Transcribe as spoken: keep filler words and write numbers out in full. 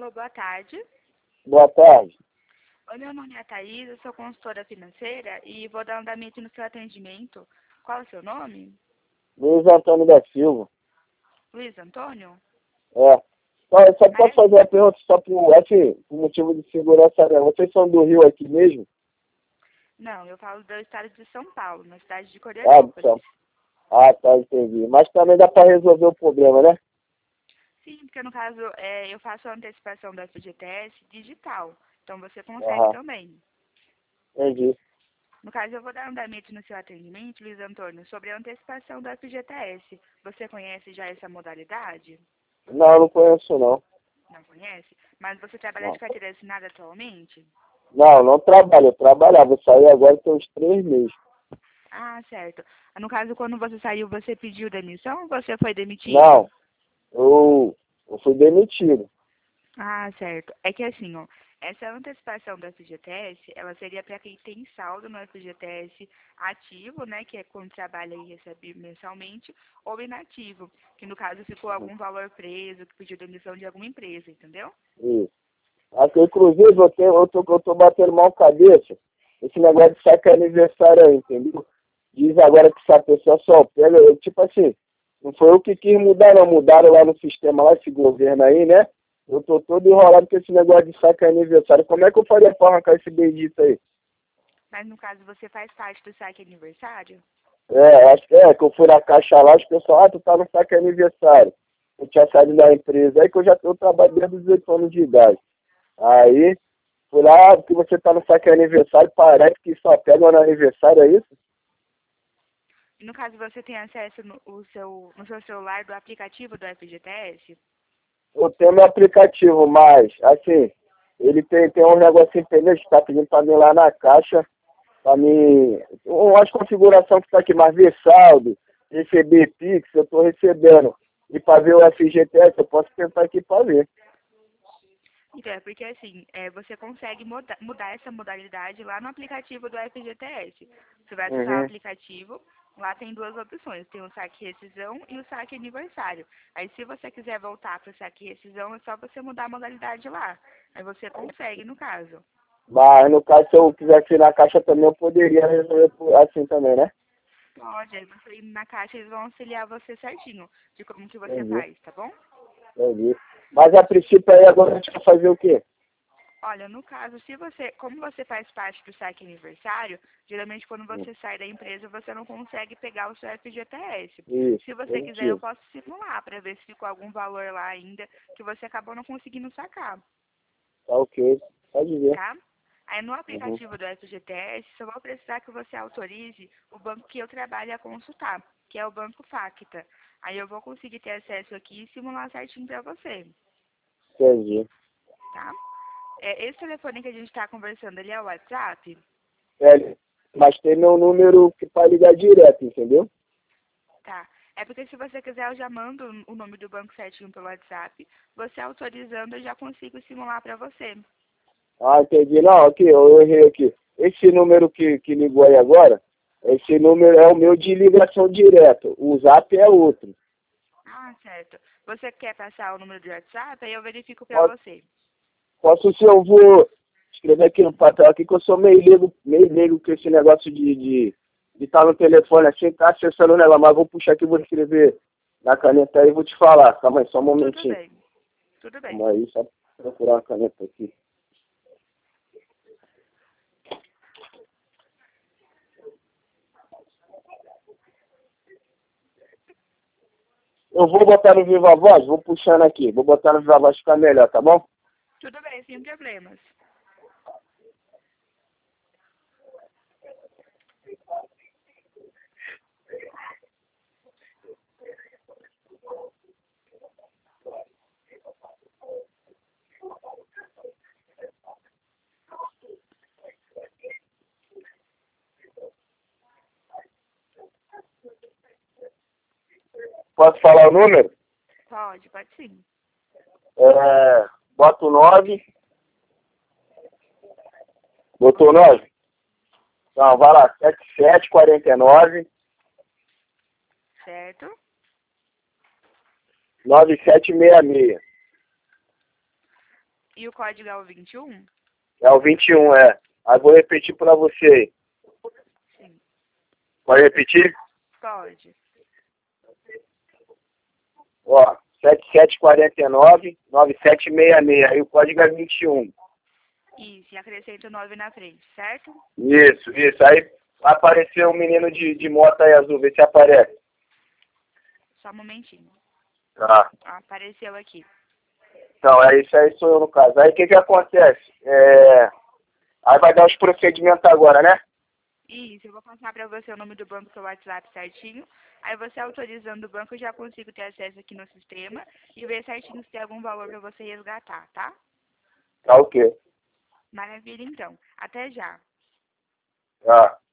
Alô, boa tarde. Boa tarde. Oi, meu nome é Thaís, eu sou consultora financeira e vou dar um andamento no seu atendimento. Qual é o seu nome? Luiz Antônio da Silva. Luiz Antônio? É. Só, só Mas, posso fazer uma pergunta só por, assim, por motivo de segurança, né? Vocês são do Rio aqui mesmo? não, eu falo do estado de São Paulo, na cidade de Ah, do Corianópolis. São- ah, tá, entendi. Mas também dá para resolver o problema, né? Sim, porque no caso é, eu faço a antecipação do F G T S digital, então você consegue Aham, também. entendi. No caso, eu vou dar andamento no seu atendimento, Luiz Antônio, sobre a antecipação do F G T S. Você conhece já essa modalidade? Não, eu não conheço não. Não conhece? Mas você trabalha de Não, carteira assinada atualmente? não, não trabalho. Eu trabalhava. Eu saí agora tem uns três meses. Ah, certo. No caso, quando você saiu, você pediu demissão ou você foi demitido? Não, eu, eu fui demitido. Ah, certo. É que assim, ó, essa antecipação do F G T S, ela seria para quem tem saldo no F G T S ativo, né, que é quando trabalha e recebe mensalmente, ou inativo, que no caso ficou Uhum. algum valor preso, que pediu demissão de alguma empresa, entendeu? Isso. Aqui, inclusive, eu, tenho, eu, tô, eu tô batendo mal cabeça. Esse negócio de saque aniversário aí, entendeu? Diz agora que se a pessoa só pega, eu, tipo assim, não foi eu que quis mudar, não. Mudaram lá no sistema, lá, esse governo aí, né? Eu tô todo enrolado com esse negócio de saque aniversário. Como é que eu faria pra arrancar esse bendito aí? Mas no caso, você faz parte do saque aniversário? É, acho que é, que eu fui na caixa lá, os pessoal, ah, tu tá no saque aniversário. Eu tinha saído da empresa aí que eu já eu trabalho desde os dezoito anos de idade. Aí, fui lá, porque você tá no saque aniversário, parece que só pega no aniversário, é isso? E no caso, você tem acesso no, o seu, no seu celular do aplicativo do F G T S? Eu tenho meu aplicativo, mas, assim, ele tem, tem um negocinho pendente que tá pedindo pra mim lá na caixa, pra mim, umas configuração que tá aqui, mas ver saldo, receber Pix, eu tô recebendo. E pra ver o F G T S, eu posso tentar aqui pra ver. Então, é porque assim, é, você consegue muda, mudar essa modalidade lá no aplicativo do F G T S. Você vai acessar o Uhum. aplicativo, lá tem duas opções, tem o saque rescisão e o saque aniversário. Aí se você quiser voltar para o saque rescisão, é só você mudar a modalidade lá. Aí você consegue, no caso. Mas, no caso, se eu quisesse ir na caixa também, eu poderia resolver por- assim também, né? Pode, aí você ir na caixa, eles vão auxiliar você certinho de como que você Entendi, faz, tá bom? entendi. Mas, a princípio, aí, agora a gente vai fazer o quê? Olha, no caso, se você, como você faz parte do saque aniversário, geralmente quando você sai da empresa você não consegue pegar o seu F G T S. Isso, Se você quiser, eu positivo. posso simular para ver se ficou algum valor lá ainda que você acabou não conseguindo sacar, Tá ok. Pode ver. tá? Aí no Uhum. aplicativo do F G T S, só vou precisar que você autorize o banco que eu trabalho a consultar, que é o Banco Facta. Aí eu vou conseguir ter acesso aqui e simular certinho para você, Entendi. tá? É, esse telefone que a gente está conversando, ele é o WhatsApp? É, mas tem meu número que para ligar direto, entendeu? Tá. É porque se você quiser, eu já mando o nome do banco certinho pelo WhatsApp. Você autorizando, eu já consigo simular para você. Ah, entendi. Não, aqui, eu errei aqui. Esse número que, que ligou aí agora, esse número é o meu de ligação direta. O zap é outro. Ah, certo. Você quer passar o número do WhatsApp? Aí eu verifico para Posso, você. posso se eu vou escrever aqui no papel aqui que eu sou meio leigo, meio leigo com esse negócio de de de estar no telefone assim, tá acessando o negócio, mas vou puxar aqui, vou escrever na caneta aí e vou te falar. Calma aí, só um Tudo momentinho. bem. Tudo bem. Calma aí, só procurar uma caneta aqui. Eu vou botar no Viva Voz, vou puxando aqui. Vou botar no Viva Voz ficar melhor, tá bom? Tudo bem, sem problemas. Posso falar o número? Pode, pode sim. É, bota o nove. Botou nove? Não, vai lá, setenta e sete, quarenta e nove, Certo? noventa e sete sessenta e seis. E o código é o vinte e um? É o vinte e um, é. Aí vou repetir pra você aí. Sim. Pode repetir? Pode. Ó, sete sete quatro nove, nove sete seis seis. Aí o código é vinte e um. Isso, e acrescenta o nove na frente, certo? Isso, isso. Aí apareceu um menino de, de moto aí azul, vê se aparece. Só um momentinho. Tá. Apareceu aqui. Então, é isso aí, sou eu no caso. Aí o que que acontece? É... Aí vai dar os procedimentos agora, né? Isso, eu vou passar para você o nome do banco pelo WhatsApp certinho. Aí você autorizando o banco, eu já consigo ter acesso aqui no sistema e ver certinho se tem algum valor para você resgatar, tá? Tá ok. Maravilha, então. Até já. Tá.